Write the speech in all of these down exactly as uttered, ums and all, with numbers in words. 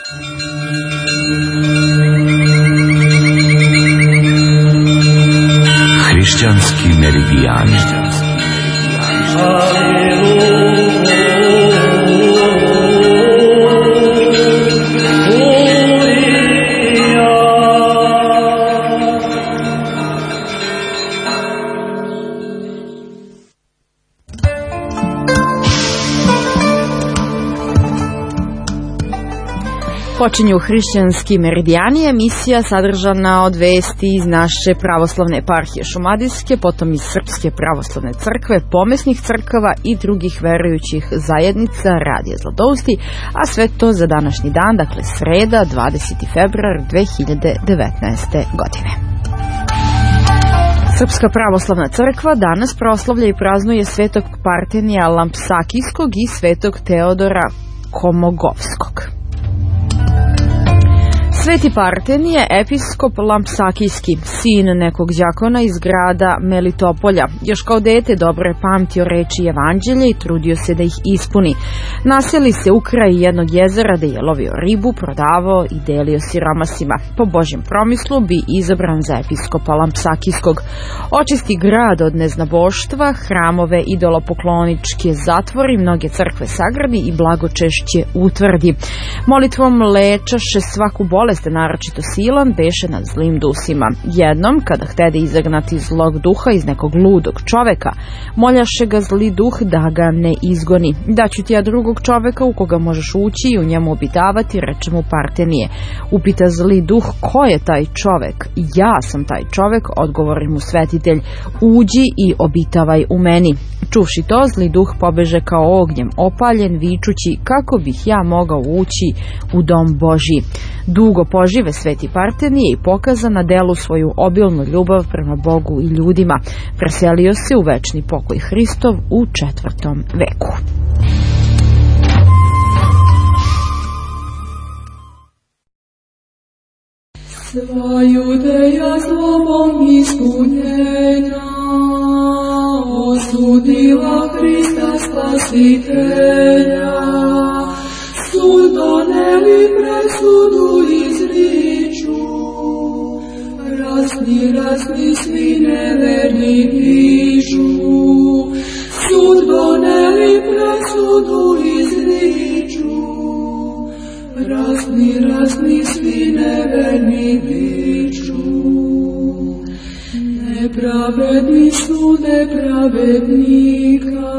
Hrišćanski meridijani. Počinju hrišćanski meridijani, emisija sadržana od vesti iz naše pravoslavne eparhije Šumadijske, potom iz Srpske pravoslavne crkve, pomesnih crkava i drugih verujućih zajednica Radija Zlatousti, a sve to za današnji dan, dakle sreda, dvadeseti februar dve hiljade devetnaeste. godine. Srpska pravoslavna crkva danas proslavlja i praznuje svetog Partenija Lampsakijskog i svetog Teodora Komogovskog. Sveti Partenije, episkop Lampsakijski, sin nekog đakona iz grada Melitopolja. Još kao dete dobro je pamtio reči evanđelja i trudio se da ih ispuni. Naseli se u kraj jednog jezera da je lovio ribu, prodavao i delio siromasima. Po Božjem promislu bi izabran za episkopa Lampsakijskog. Očisti grad od neznaboštva, hramove idolopokloničke zatvori, mnoge crkve sagradi i blagočešće utvrdi. Molitvom lečaše svaku bolest, naročito silan beše nad zlim dusima. Jednom, kada htede izagnati zlog duha iz nekog ludog čoveka, moljaše ga zli duh da ga ne izgoni. Daću ti ja drugog čoveka u koga možeš ući i u njemu obitavati, reče mu Partenije. Upita zli duh, ko je taj čovek? Ja sam taj čovek, odgovori mu svetitelj. Uđi i obitavaj u meni. Čuvši to, zli duh pobeže kao ognjem opaljen, vičući, kako bih ja mogao ući u dom Božji. Dugo požive sveti Partenije i pokaza na delu svoju obilnu ljubav prema Bogu i ljudima. Preselio se u večni pokoj Hristov u četvrtom veku. Sva Judeja zlobom ispunjena osudila Hrista Spasitelja, sud doneli, presudu izriču, rasni, rasni, svi neverni vižu. Sud doneli, presudu izriču, rasni, rasni, svi neverni vižu. Nepravedni sude pravednika,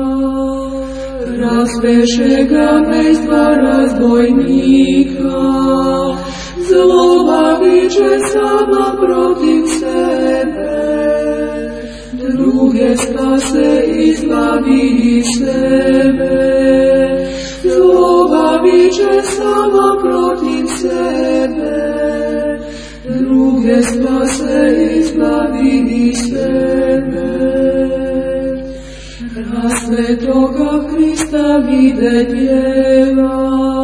raspeše ga bez dva razbojnika. Zloba viče sama protiv sebe, druge spase izbavi iz sebe. Zloba viče sama protiv sebe, druge spase izbavi iz sebe. Svetoga Hrista vide djeva,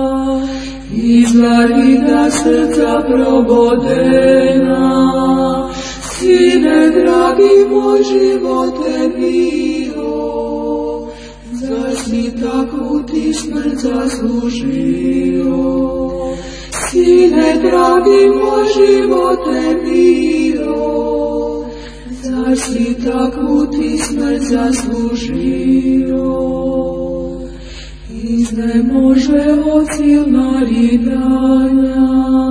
izvarida srca probodena. Sine dragi, moj živote bio, zar si takvu ti smrt zaslužio? Sine dragi, moj živote bio, zar si takvu ti smrt zaslužio? Iznemože od silna ridanja,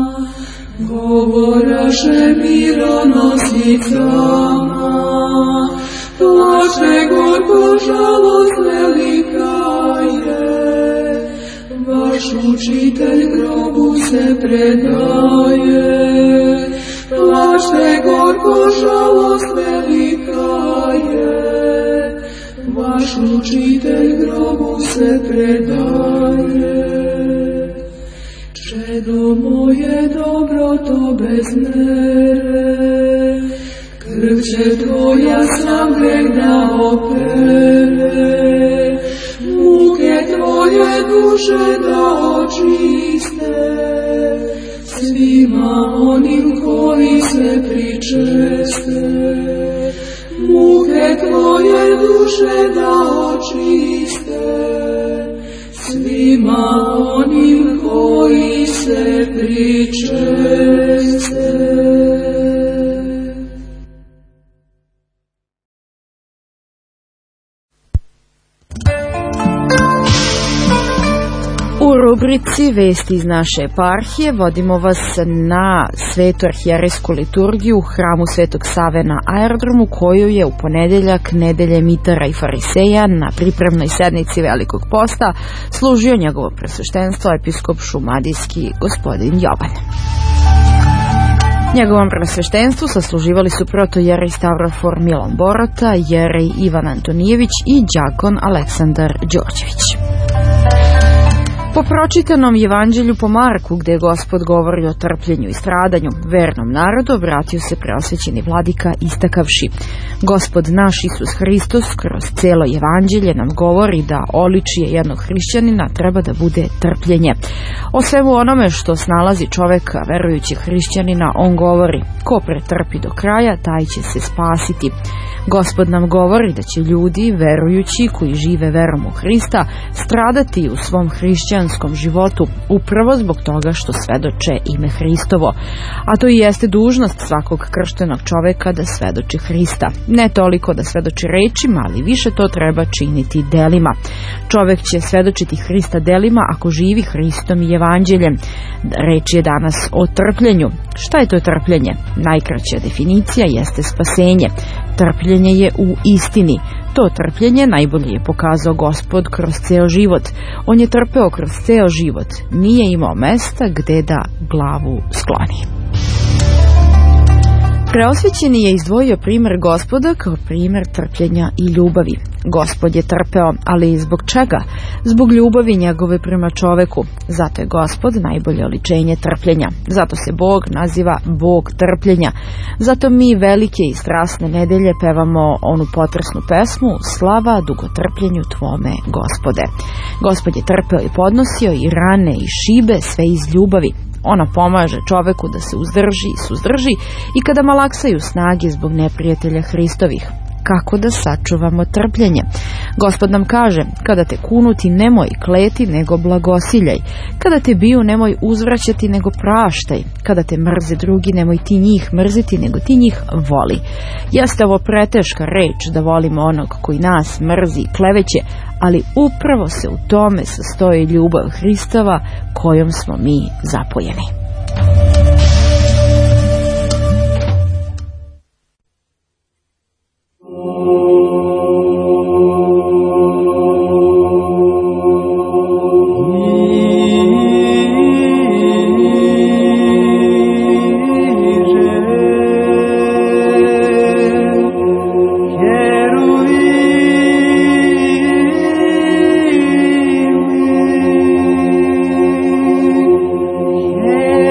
govoraše mironosicama. Plače gorko, žalost velika je, vaš učitelj grobu se predaje. Plače gorko, žalost velika je, vaš učitelj grobu se predaje. Čedo moje dobro to bez mere, krv će tvoja sam greh da opere. Muke tvoje duše da očiste, svima onim koji se pričeste. Muke tvoje duše da očiste, svima onim koji koji se pričeste. U rubrici Vesti iz naše eparhije vodimo vas na svetu arhijerejsku liturgiju u hramu Svetog Save na aerodromu, koju je u ponedeljak, nedelje mitara i fariseja, na pripremnoj sednici Velikog posta služio njegovo presveštenstvo episkop šumadijski gospodin Jovan. Njegovom presveštenstvu sasluživali su protojerej Stavrofor Milon Borota, jerej Ivan Antonijević i đakon Aleksandar Đorđević. Po pročitanom evanđelju po Marku, gde Gospod govori o trpljenju i stradanju, vernom narodu obratio se preosvećeni vladika istakavši: Gospod naš Isus Hristos kroz celo evanđelje nam govori da oličije jednog hrišćanina treba da bude trpljenje. O svemu onome što snalazi čoveka, verujućeg hrišćanina, on govori: ko pretrpi do kraja, taj će se spasiti. Gospod nam govori da će ljudi, verujući, koji žive verom u Hrista, stradati u svom hrišćanskom životu upravo zbog toga što svedoče ime Hristovo. A to i jeste dužnost svakog krštenog čoveka da svedoči Hrista. Ne toliko da svedoči rečima, ali više to treba činiti delima. Čovek će svedočiti Hrista delima ako živi Hristom i evanđeljem. Reč je danas o trpljenju. Šta je to trpljenje? Najkraća definicija jeste spasenje. Trpljenje je u istini. To trpljenje najbolje je pokazao Gospod kroz ceo život. On je trpeo kroz ceo život. Nije imao mesta gde da glavu skloni. Preosvećeni je izdvojio primer Gospoda kao primer trpljenja i ljubavi. Gospod je trpeo, ali zbog čega? Zbog ljubavi njegove prema čoveku. Zato je Gospod najbolje oličenje trpljenja. Zato se Bog naziva Bog trpljenja. Zato mi velike i strasne nedelje pevamo onu potresnu pesmu: slava dugotrpljenju tvome, Gospode. Gospod je trpeo i podnosio i rane i šibe, sve iz ljubavi. Ona pomaže čoveku da se uzdrži i suzdrži i kada malaksaju snage zbog neprijatelja Hristovih. Kako da sačuvamo trpljenje? Gospod nam kaže: kada te kunuti, nemoj kleti, nego blagosiljaj. Kada te biju, nemoj uzvraćati, nego praštaj. Kada te mrze drugi, nemoj ti njih mrziti, nego ti njih voli. Jeste ovo preteška reč da volimo onog koji nas mrzi i kleveće, ali upravo se u tome sastoji ljubav Hristova kojom smo mi zapojeni. Yeah.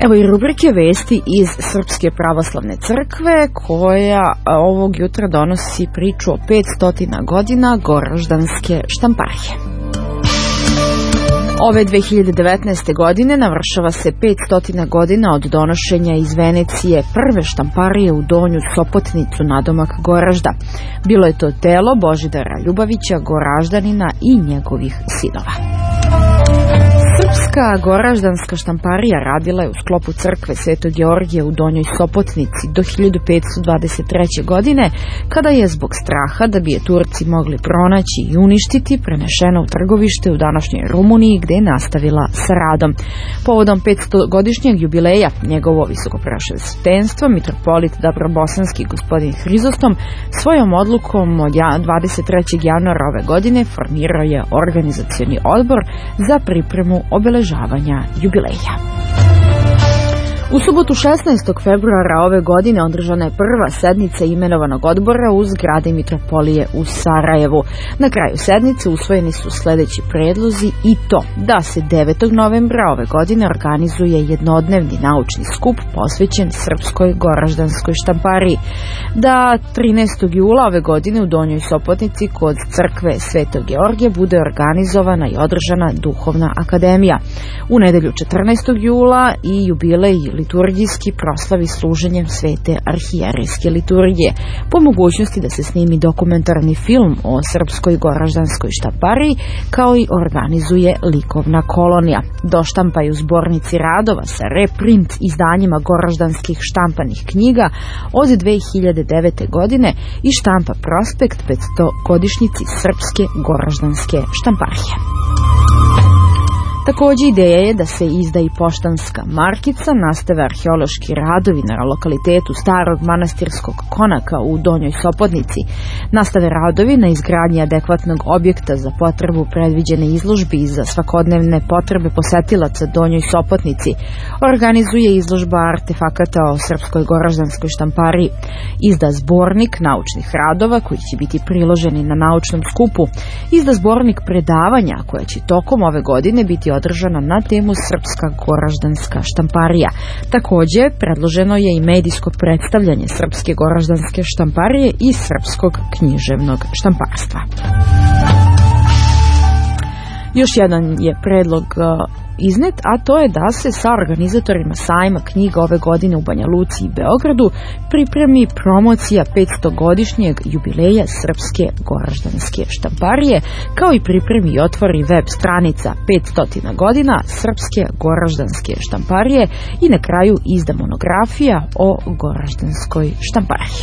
Evo i rubrike vesti iz Srpske pravoslavne crkve, koja ovog jutra donosi priču o petsto godina Goraždanske štamparije. Ove dve hiljade devetnaeste. godine navršava se petsto godina od donošenja iz Venecije prve štamparije u Donju Sopotnicu nadomak Goražda. Bilo je to telo Božidara Ljubavića, Goraždanina i njegovih sinova. Srpska Goraždanska štamparija radila je u sklopu crkve Svetog Georgija u Donjoj Sopotnici do hiljadu petsto dvadeset treće. godine, kada je zbog straha da bi je Turci mogli pronaći i uništiti prenešena u trgovište u današnjoj Rumuniji, gde je nastavila sa radom. Povodom petstogodišnjeg jubileja njegovo visokopreševstenstvo mitropolit Dabrobosanski gospodin Hrizostom svojom odlukom od dvadeset trećeg januara ove godine formirao je organizacioni odbor za pripremu obeležavanja jubileja. U subotu šesnaestog februara ove godine održana je prva sednica imenovanog odbora u zgradi mitropolije u Sarajevu. Na kraju sednice usvojeni su sledeći predlozi i to da se devetog novembra ove godine organizuje jednodnevni naučni skup posvećen Srpskoj Goraždanskoj štampariji, da trinaestog jula ove godine u Donjoj Sopotnici kod crkve Svetog Georgija bude organizovana i održana duhovna akademija. U nedelju četrnaestog jula i jubilej liturgijski proslavi služenjem svete arhijerejske liturgije, po mogućnosti da se snimi dokumentarni film o Srpskoj Goraždanskoj štampariji, kao i organizuje likovna kolonija. Doštampaju zbornici radova sa reprint izdanjima goraždanskih štampanih knjiga od dve hiljade devete. godine i štampa prospekt petstogodišnjici Srpske Goraždanske štamparije. Takođe ideja je da se izda i poštanska markica, nastave arheološki radovi na lokalitetu starog manastirskog konaka u Donjoj Sopotnici, nastave radovi na izgradnji adekvatnog objekta za potrebu predviđene izložbi i za svakodnevne potrebe posetilaca Donjoj Sopotnici, organizuje izložba artefakata o Srpskoj Goraždanskoj štampariji, izda zbornik naučnih radova koji će biti priloženi na naučnom skupu, izda zbornik predavanja koja će tokom ove godine biti održana na temu Srpska Goraždanska štamparija. Takođe, predloženo je i medijsko predstavljanje Srpske Goraždanske štamparije i Srpskog književnog štamparstva. Još jedan je predlog iznet, a to je da se sa organizatorima sajma knjiga ove godine u Banja Luci i Beogradu pripremi promocija petstogodišnjeg jubileja Srpske Goraždanske štamparije, kao i pripremi i otvori web stranica petsto godina Srpske Goraždanske štamparije i na kraju izda monografija o Goraždanskoj štampariji.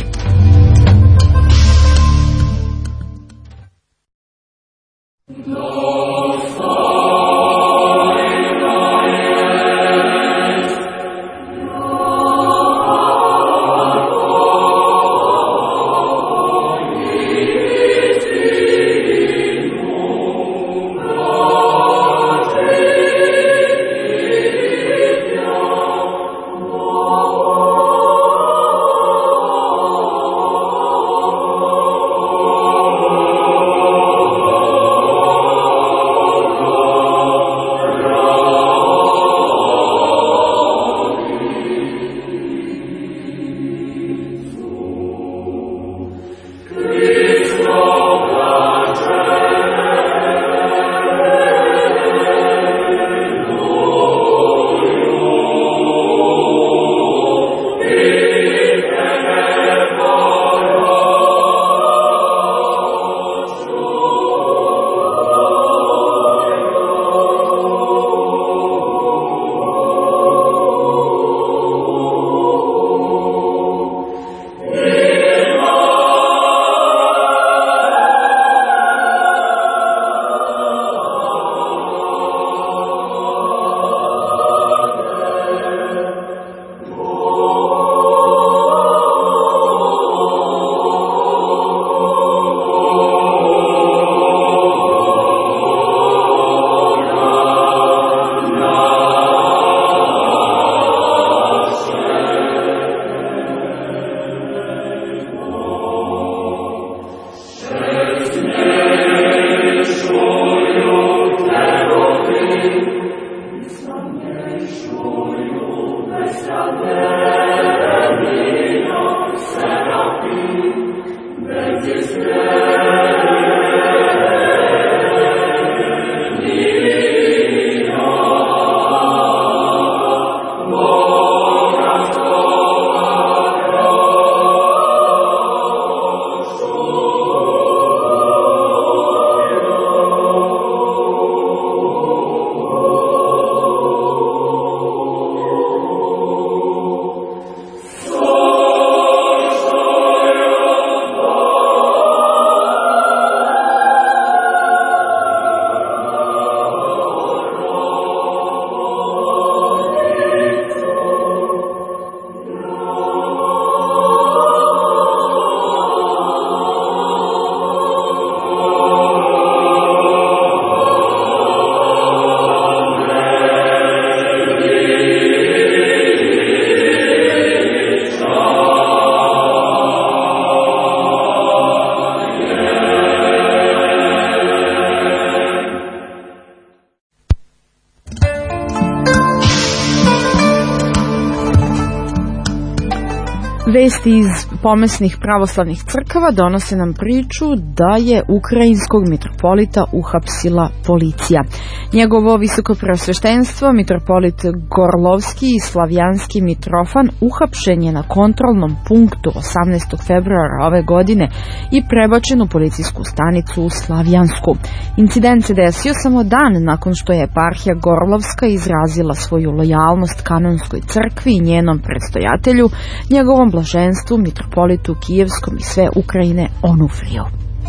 Vesti iz pomesnih pravoslavnih crkava donose nam priču da je ukrajinskog mitropolita uhapsila policija. Njegovo visokopreosveštenstvo, mitropolit Gorlovski i Slavjanski Mitrofan, uhapšen je na kontrolnom punktu osamnaestog februara ove godine i prebačen u policijsku stanicu u Slavjansku. Incident se desio samo dan nakon što je eparhija Gorlovska izrazila svoju lojalnost kanonskoj crkvi i njenom predstojatelju, njegovom blaženstvu, mitropolitu Kijevskom i sve Ukrajine Onufriju.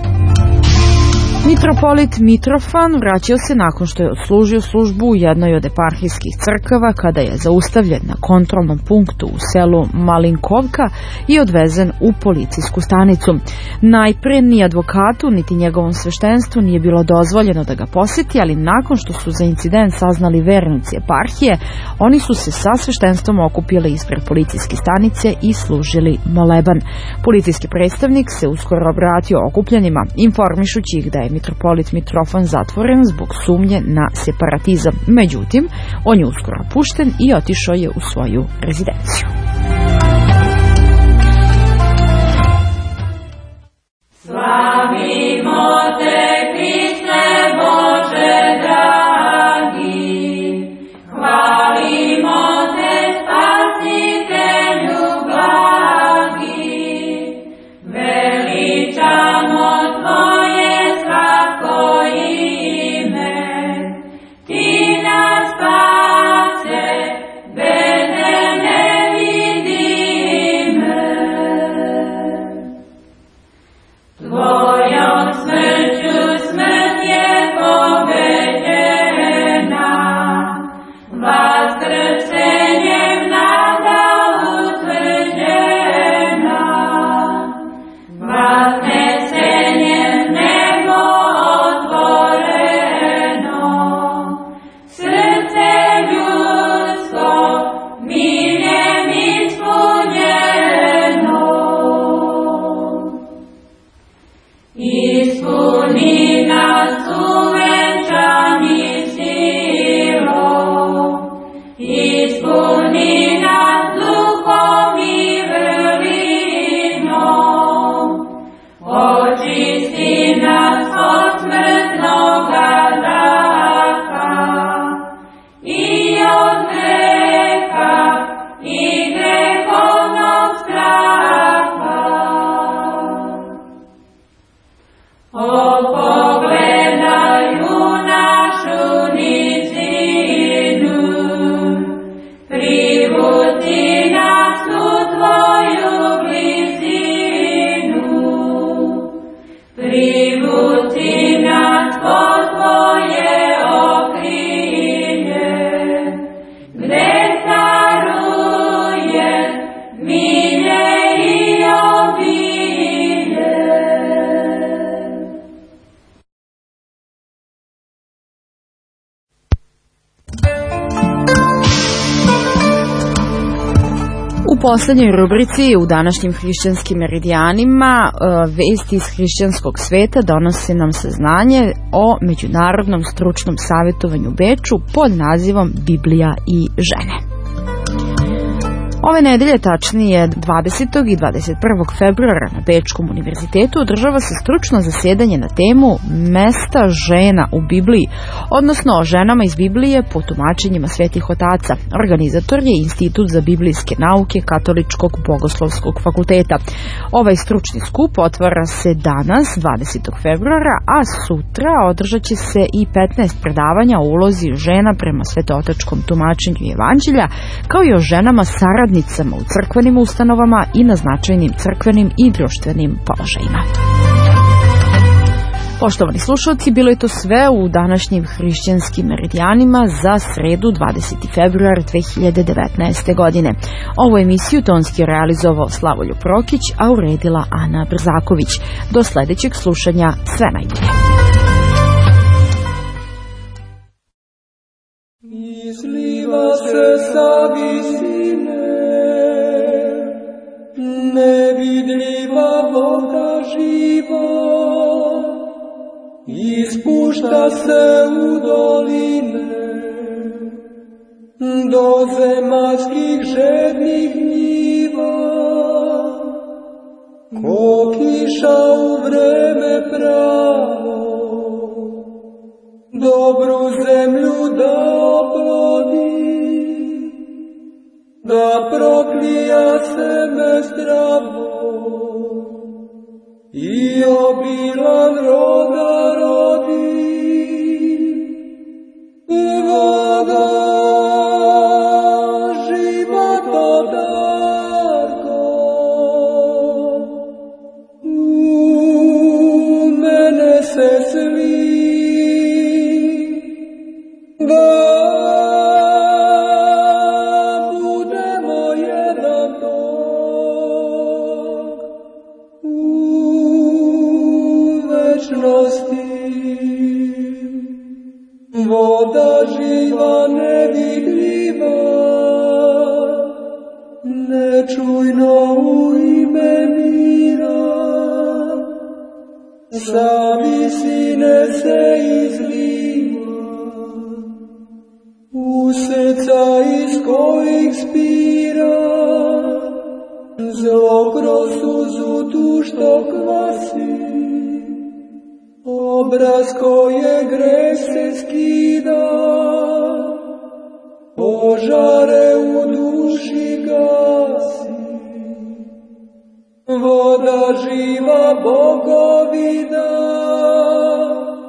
Mitropolit Mitrofan vraćao se nakon što je odslužio službu u jednoj od eparhijskih crkava kada je zaustavljen na kontrolnom punktu u selu Malinkovka i odvezen u policijsku stanicu. Najpre ni advokatu niti njegovom sveštenstvu nije bilo dozvoljeno da ga poseti, ali nakon što su za incident saznali vernici eparhije, oni su se sa sveštenstvom okupili ispred policijske stanice i služili moleban. Policijski predstavnik se uskoro obratio okupljenima, informišući ih da je mitropolit Mitrofan zatvoren zbog sumnje na separatizam. Međutim, on je uskoro pušten i otišao je u svoju rezidenciju. Slavimo te, Kriste Bože dragi, hvalimo te, Spasitelju blagi, veličamo Tvoje slatko ime, Ti nas spase, bedne nevidime. Tvojom smrću smrt je pobeđena, vaskrsenjem nada utvrđena, vasnesenjem nebo otvoreno, srce ljudsko miljem ispunjeno. Ispuni nas uvenčani silom, ispuni nas duhom i vrlinom, očisti nas od smrtnoga zraka i od greha i grehovnog straha. O, pogledaj u našu nizinu, privuci nas u Tvoju blizinu, privuci nas pod Tvoje okrilje, gde caruje milje i obilje. U poslednjoj rubrici u današnjim hrišćanskim meridijanima vesti iz hrišćanskog sveta donose nam saznanje o Međunarodnom stručnom savjetovanju u Beču pod nazivom Biblija i žene. Ove nedelje, tačnije dvadesetog i dvadeset prvog februara na Bečkom univerzitetu održava se stručno zasedanje na temu Mesta žena u Bibliji, odnosno o ženama iz Biblije po tumačenjima svetih otaca. Organizator je Institut za biblijske nauke Katoličkog bogoslovskog fakulteta. Ovaj stručni skup otvara se danas, dvadesetog februara, a sutra održat će se i petnaest predavanja o ulozi žena prema svetootačkom tumačenju Evanđelja, kao i o ženama saradnicama u crkvenim ustanovama i na značajnim crkvenim i društvenim položajima. Poštovani slušalci, bilo je to sve u današnjim hrišćanskim meridijanima za sredu dvadeseti februar dve hiljade devetnaeste. godine. Ovu emisiju tonski je realizovao Slavoljub Prokić, a uredila Ana Brzaković. Do sledećeg slušanja, sve najbolje. Izliva se sa visine, nevidljiva voda živa, ispušta se u doline, do zemaljskih žednih njiva, ko kiša u vreme pravo, dobru zemlju da oplodi, da proklija seme zdravo i obilan roda rodi. Voda života darko, u mene se sli, da budemo jedan tok u večnosti. Voda živa nevidljiva, nečujno u ime mira, sa visine se izliva, u srca iz kojih spira, zlo kroz suzu tu što kvasi, obraz koje greh se skida, požare u duši gasi. Voda živa Bogovina,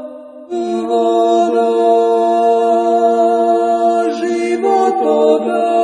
voda života.